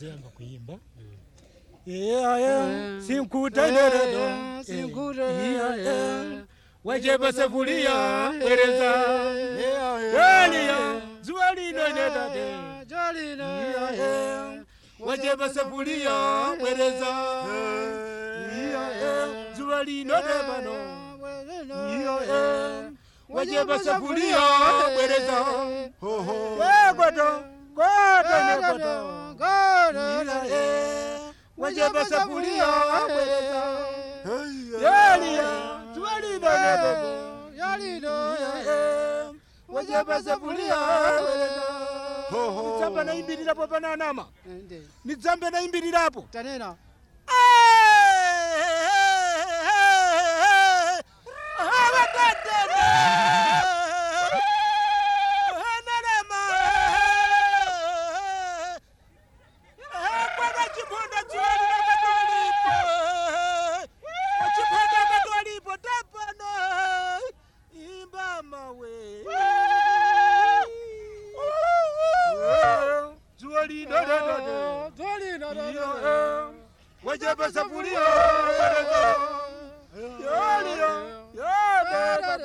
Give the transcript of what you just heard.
nizeyamba kuimba. Sinkuta deredo wajeba safuria wereza Jalia zualino nedade wajeba safuria wereza zualino debano wajeba safuria wereza wajeba safuria wereza Jalia zualino nedade wajeba safuria wereza Nizamba na imbirira po bananama. Nizamba na imbirira po. Tanena. Wajeba safuria wereza Jalia